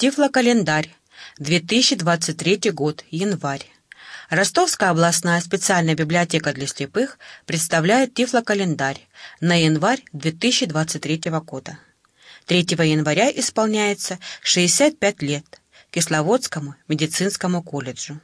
Тифлокалендарь. 2023 год. Январь. Ростовская областная специальная библиотека для слепых представляет Тифлокалендарь на январь 2023 года. 3 января исполняется 65 лет Кисловодскому медицинскому колледжу.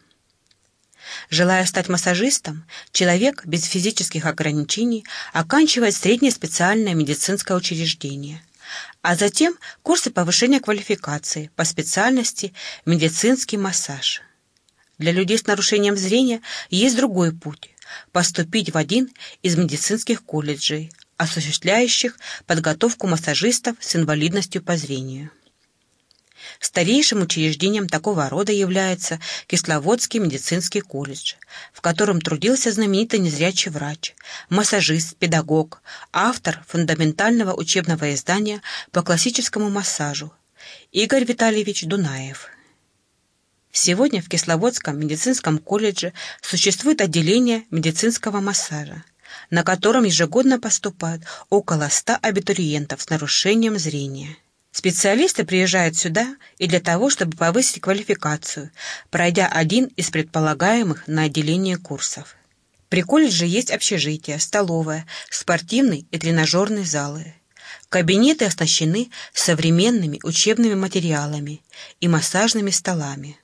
Желая стать массажистом, человек без физических ограничений оканчивает среднее специальное медицинское учреждение, а затем курсы повышения квалификации по специальности медицинский массаж. Для людей с нарушением зрения есть другой путь – поступить в один из медицинских колледжей, осуществляющих подготовку массажистов с инвалидностью по зрению. Старейшим учреждением такого рода является Кисловодский медицинский колледж, в котором трудился знаменитый незрячий врач, массажист, педагог, автор фундаментального учебного издания по классическому массажу Игорь Витальевич Дунаев. Сегодня в Кисловодском медицинском колледже существует отделение медицинского массажа, на котором ежегодно поступают около 100 абитуриентов с нарушением зрения. Специалисты приезжают сюда и для того, чтобы повысить квалификацию, пройдя один из предполагаемых на отделение курсов. При колледже есть общежитие, столовая, спортивный и тренажерный залы. Кабинеты оснащены современными учебными материалами и массажными столами.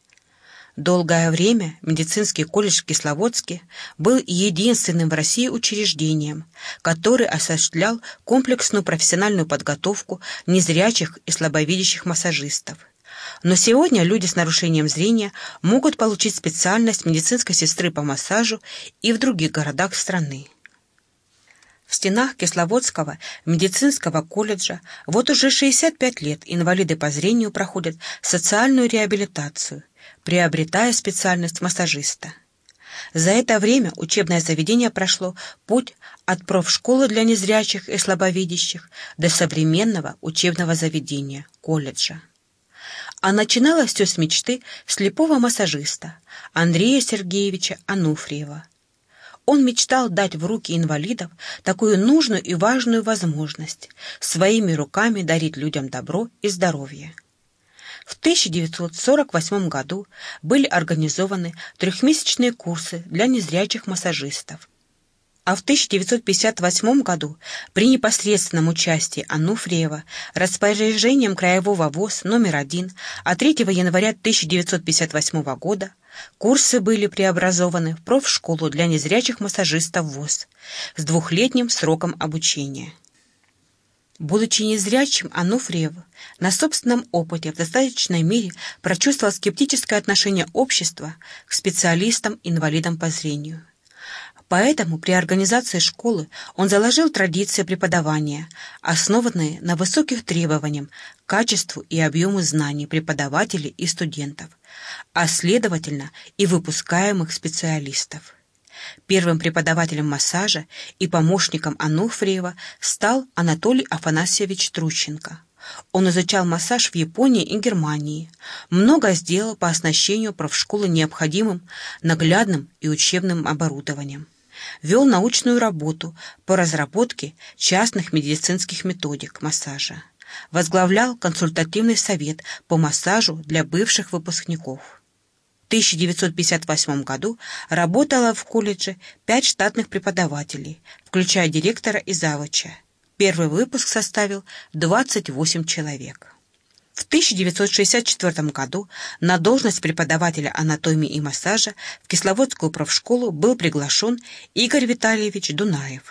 Долгое время медицинский колледж в Кисловодске был единственным в России учреждением, который осуществлял комплексную профессиональную подготовку незрячих и слабовидящих массажистов. Но сегодня люди с нарушением зрения могут получить специальность медицинской сестры по массажу и в других городах страны. В стенах Кисловодского медицинского колледжа вот уже 65 лет инвалиды по зрению проходят социальную реабилитацию, приобретая специальность массажиста. За это время учебное заведение прошло путь от профшколы для незрячих и слабовидящих до современного учебного заведения, колледжа. А начиналось все с мечты слепого массажиста Андрея Сергеевича Ануфриева. Он мечтал дать в руки инвалидов такую нужную и важную возможность своими руками дарить людям добро и здоровье. В 1948 году были организованы трехмесячные курсы для незрячих массажистов. А в 1958 году при непосредственном участии Ануфриева распоряжением Краевого ВОС номер 1 от 3 января 1958 года курсы были преобразованы в профшколу для незрячих массажистов ВОС с 2-летним сроком обучения. Будучи незрячим, Ануфриев на собственном опыте в достаточной мере прочувствовал скептическое отношение общества к специалистам-инвалидам по зрению. Поэтому при организации школы он заложил традиции преподавания, основанные на высоких требованиях к качеству и объему знаний преподавателей и студентов, а следовательно и выпускаемых специалистов. Первым преподавателем массажа и помощником Ануфриева стал Анатолий Афанасьевич Трущенко. Он изучал массаж в Японии и Германии, много сделал по оснащению профшколы необходимым наглядным и учебным оборудованием, вел научную работу по разработке частных медицинских методик массажа, возглавлял консультативный совет по массажу для бывших выпускников. В 1958 году работало в колледже 5 штатных преподавателей, включая директора и завуча. Первый выпуск составил 28 человек. В 1964 году на должность преподавателя анатомии и массажа в Кисловодскую профшколу был приглашен Игорь Витальевич Дунаев.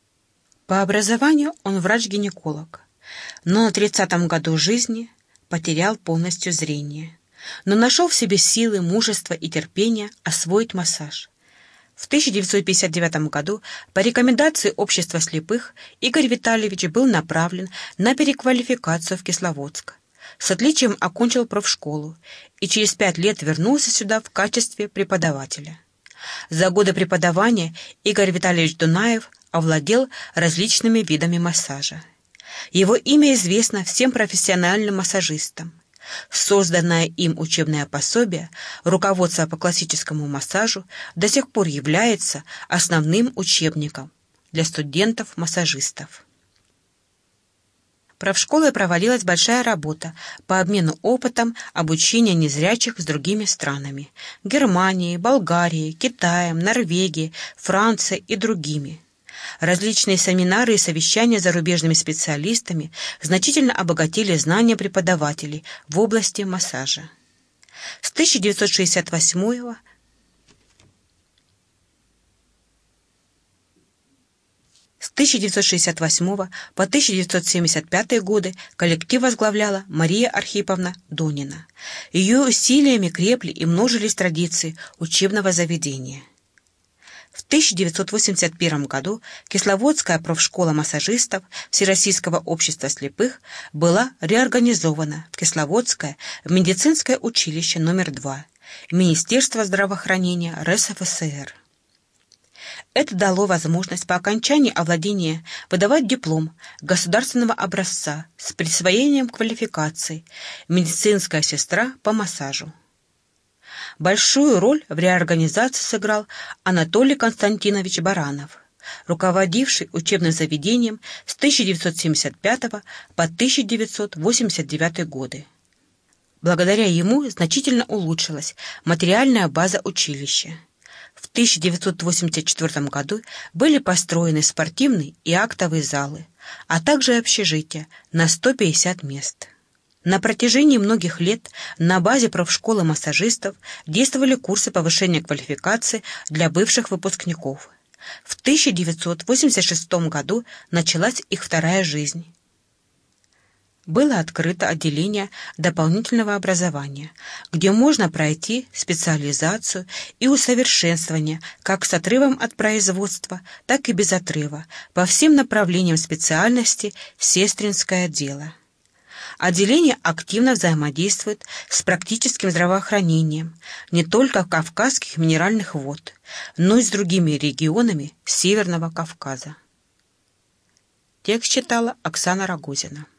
По образованию он врач-гинеколог, но на 30-м году жизни потерял полностью зрение, но нашел в себе силы, мужество и терпение освоить массаж. В 1959 году по рекомендации Общества слепых Игорь Витальевич был направлен на переквалификацию в Кисловодск. С отличием окончил профшколу и через 5 лет вернулся сюда в качестве преподавателя. За годы преподавания Игорь Витальевич Дунаев овладел различными видами массажа. Его имя известно всем профессиональным массажистам. Созданное им учебное пособие «Руководство по классическому массажу» до сих пор является основным учебником для студентов-массажистов. Правшколой проводилась большая работа по обмену опытом обучения незрячих с другими странами – Германией, Болгарией, Китаем, Норвегией, Францией и другими. Различные семинары и совещания с зарубежными специалистами значительно обогатили знания преподавателей в области массажа. С 1968 по 1975 годы коллектив возглавляла Мария Архиповна Дунина. Ее усилиями крепли и множились традиции учебного заведения. В 1981 году Кисловодская профшкола массажистов Всероссийского общества слепых была реорганизована в Кисловодское медицинское училище номер 2 Министерства здравоохранения РСФСР. Это дало возможность по окончании овладения выдавать диплом государственного образца с присвоением квалификации «медицинская сестра по массажу». Большую роль в реорганизации сыграл Анатолий Константинович Баранов, руководивший учебным заведением с 1975 по 1989 годы. Благодаря ему значительно улучшилась материальная база училища. В 1984 году были построены спортивные и актовые залы, а также общежития на 150 мест. На протяжении многих лет на базе профшколы массажистов действовали курсы повышения квалификации для бывших выпускников. В 1986 году началась их вторая жизнь. Было открыто отделение дополнительного образования, где можно пройти специализацию и усовершенствование как с отрывом от производства, так и без отрыва по всем направлениям специальности «Сестринское дело». Отделение активно взаимодействует с практическим здравоохранением не только Кавказских минеральных вод, но и с другими регионами Северного Кавказа. Текст читала Оксана Рогозина.